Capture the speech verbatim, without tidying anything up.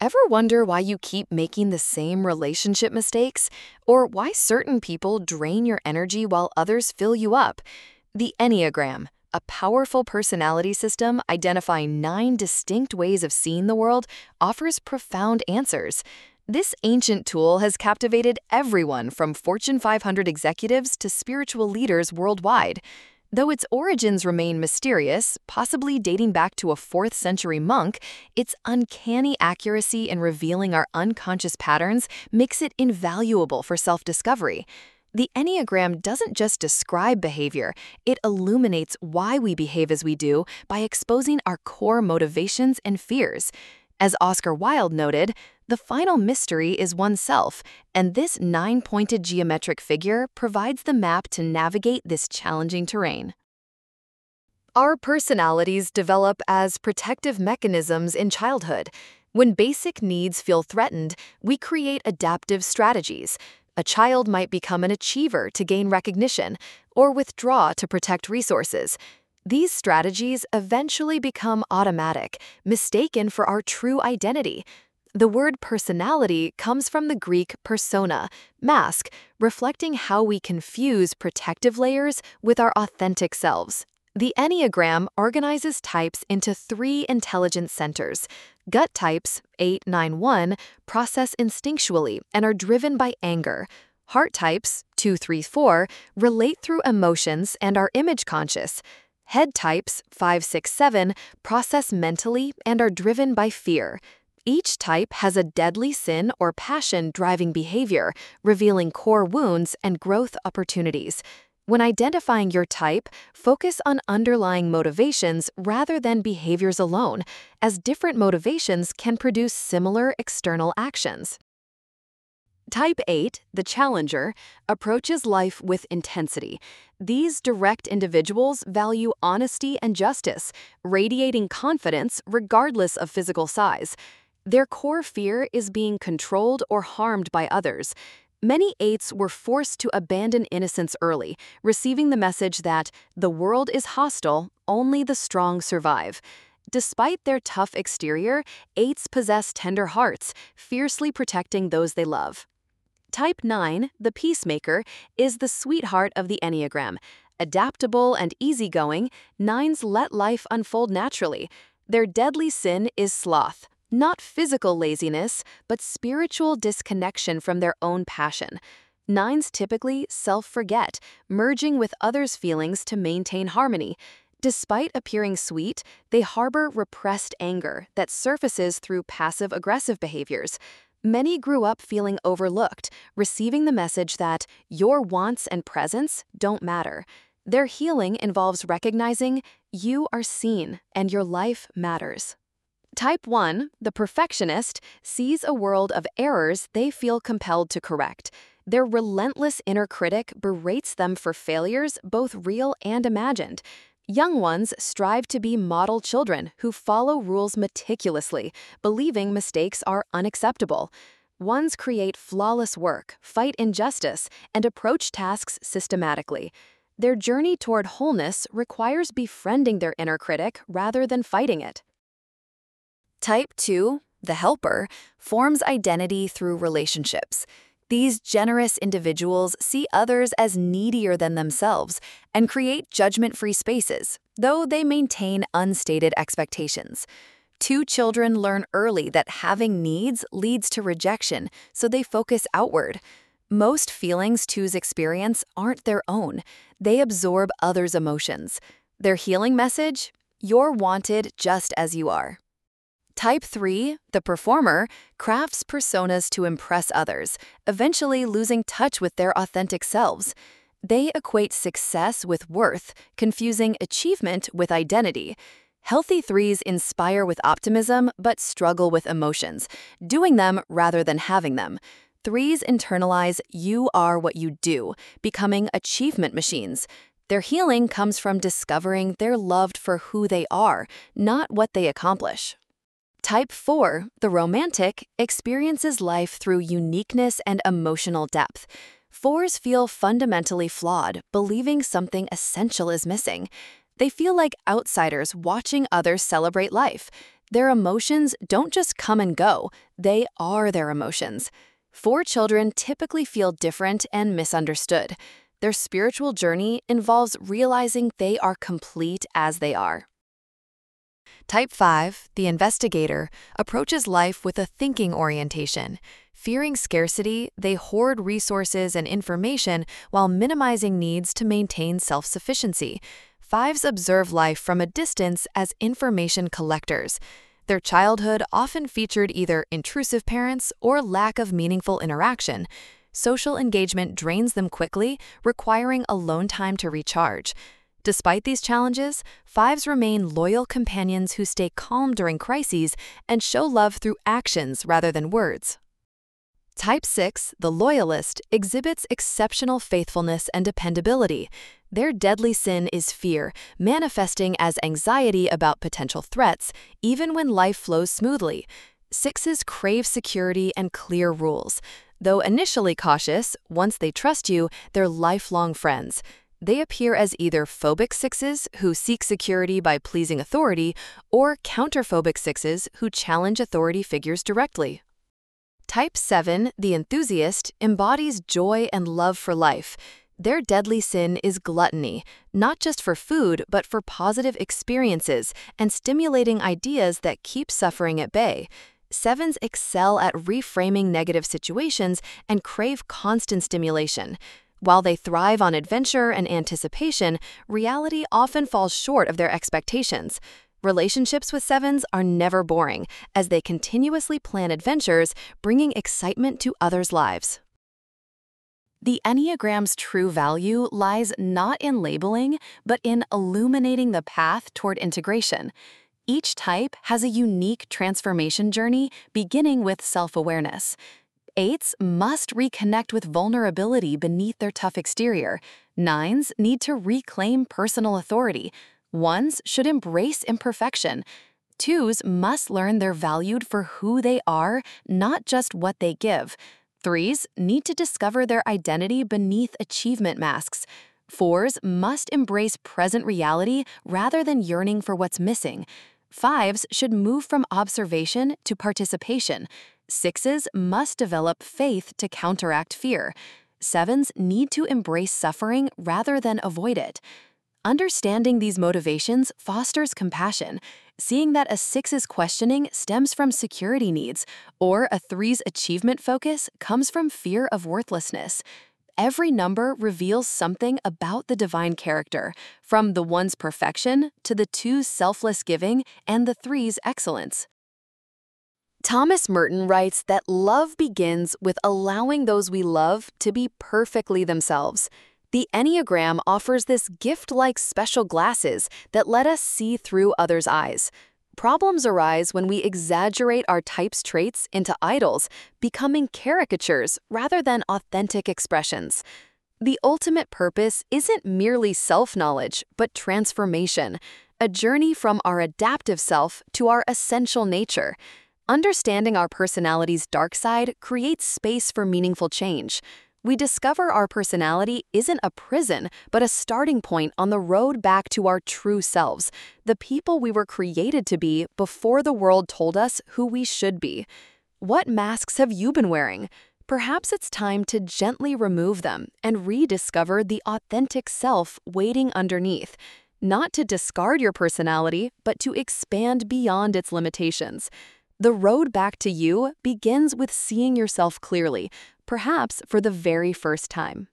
Ever wonder why you keep making the same relationship mistakes? Or why certain people drain your energy while others fill you up? The Enneagram, a powerful personality system identifying nine distinct ways of seeing the world, offers profound answers. This ancient tool has captivated everyone from Fortune five hundred executives to spiritual leaders worldwide. Though its origins remain mysterious, possibly dating back to a fourth century monk, its uncanny accuracy in revealing our unconscious patterns makes it invaluable for self-discovery. The Enneagram doesn't just describe behavior, it illuminates why we behave as we do by exposing our core motivations and fears. As Oscar Wilde noted, the final mystery is oneself, and this nine-pointed geometric figure provides the map to navigate this challenging terrain. Our personalities develop as protective mechanisms in childhood. When basic needs feel threatened, we create adaptive strategies. A child might become an achiever to gain recognition, or withdraw to protect resources. These strategies eventually become automatic, mistaken for our true identity. The word personality comes from the Greek persona, mask, reflecting how we confuse protective layers with our authentic selves. The Enneagram organizes types into three intelligence centers. Gut types, eight nine one, process instinctually and are driven by anger. Heart types, two three four, relate through emotions and are image conscious. Head types, five six seven, process mentally and are driven by fear. Each type has a deadly sin or passion driving behavior, revealing core wounds and growth opportunities. When identifying your type, focus on underlying motivations rather than behaviors alone, as different motivations can produce similar external actions. Type eight, the challenger, approaches life with intensity. These direct individuals value honesty and justice, radiating confidence regardless of physical size. Their core fear is being controlled or harmed by others. Many eights were forced to abandon innocence early, receiving the message that the world is hostile, only the strong survive. Despite their tough exterior, eights possess tender hearts, fiercely protecting those they love. Type nine, the peacemaker, is the sweetheart of the Enneagram. Adaptable and easygoing, nines let life unfold naturally. Their deadly sin is sloth. Not physical laziness, but spiritual disconnection from their own passion. Nines typically self-forget, merging with others' feelings to maintain harmony. Despite appearing sweet, they harbor repressed anger that surfaces through passive-aggressive behaviors. Many grew up feeling overlooked, receiving the message that your wants and presence don't matter. Their healing involves recognizing you are seen and your life matters. Type one, the perfectionist, sees a world of errors they feel compelled to correct. Their relentless inner critic berates them for failures, both real and imagined. Young ones strive to be model children who follow rules meticulously, believing mistakes are unacceptable. Ones create flawless work, fight injustice, and approach tasks systematically. Their journey toward wholeness requires befriending their inner critic rather than fighting it. Type two, the helper, forms identity through relationships. These generous individuals see others as needier than themselves and create judgment-free spaces, though they maintain unstated expectations. Two children learn early that having needs leads to rejection, so they focus outward. Most feelings twos experience aren't their own. They absorb others' emotions. Their healing message? You're wanted just as you are. Type three, the performer, crafts personas to impress others, eventually losing touch with their authentic selves. They equate success with worth, confusing achievement with identity. Healthy threes inspire with optimism but struggle with emotions, doing them rather than having them. Threes internalize you are what you do, becoming achievement machines. Their healing comes from discovering they're loved for who they are, not what they accomplish. Type four, the romantic, experiences life through uniqueness and emotional depth. Fours feel fundamentally flawed, believing something essential is missing. They feel like outsiders watching others celebrate life. Their emotions don't just come and go, they are their emotions. Four children typically feel different and misunderstood. Their spiritual journey involves realizing they are complete as they are. Type five, the investigator, approaches life with a thinking orientation. Fearing scarcity, they hoard resources and information while minimizing needs to maintain self-sufficiency. Fives observe life from a distance as information collectors. Their childhood often featured either intrusive parents or lack of meaningful interaction. Social engagement drains them quickly, requiring alone time to recharge. Despite these challenges, fives remain loyal companions who stay calm during crises and show love through actions rather than words. Type six, the loyalist, exhibits exceptional faithfulness and dependability. Their deadly sin is fear, manifesting as anxiety about potential threats, even when life flows smoothly. Sixes crave security and clear rules. Though initially cautious, once they trust you, they're lifelong friends. They appear as either phobic sixes who seek security by pleasing authority, or counterphobic sixes who challenge authority figures directly. Type seven, the enthusiast, embodies joy and love for life. Their deadly sin is gluttony, not just for food, but for positive experiences and stimulating ideas that keep suffering at bay. Sevens excel at reframing negative situations and crave constant stimulation. While they thrive on adventure and anticipation, reality often falls short of their expectations. Relationships with sevens are never boring, as they continuously plan adventures, bringing excitement to others' lives. The Enneagram's true value lies not in labeling, but in illuminating the path toward integration. Each type has a unique transformation journey, beginning with self-awareness. Eights must reconnect with vulnerability beneath their tough exterior. Nines need to reclaim personal authority. Ones should embrace imperfection. Twos must learn they're valued for who they are, not just what they give. Threes need to discover their identity beneath achievement masks. Fours must embrace present reality rather than yearning for what's missing. Fives should move from observation to participation. Sixes must develop faith to counteract fear. Sevens need to embrace suffering rather than avoid it. Understanding these motivations fosters compassion, seeing that a six's questioning stems from security needs, or a three's achievement focus comes from fear of worthlessness. Every number reveals something about the divine character, from the one's perfection to the two's selfless giving and the three's excellence. Thomas Merton writes that love begins with allowing those we love to be perfectly themselves. The Enneagram offers this gift-like special glasses that let us see through others' eyes. Problems arise when we exaggerate our type's traits into idols, becoming caricatures rather than authentic expressions. The ultimate purpose isn't merely self-knowledge, but transformation, a journey from our adaptive self to our essential nature. Understanding our personality's dark side creates space for meaningful change. We discover our personality isn't a prison, but a starting point on the road back to our true selves, the people we were created to be before the world told us who we should be. What masks have you been wearing? Perhaps it's time to gently remove them and rediscover the authentic self waiting underneath. Not to discard your personality, but to expand beyond its limitations. The road back to you begins with seeing yourself clearly, perhaps for the very first time.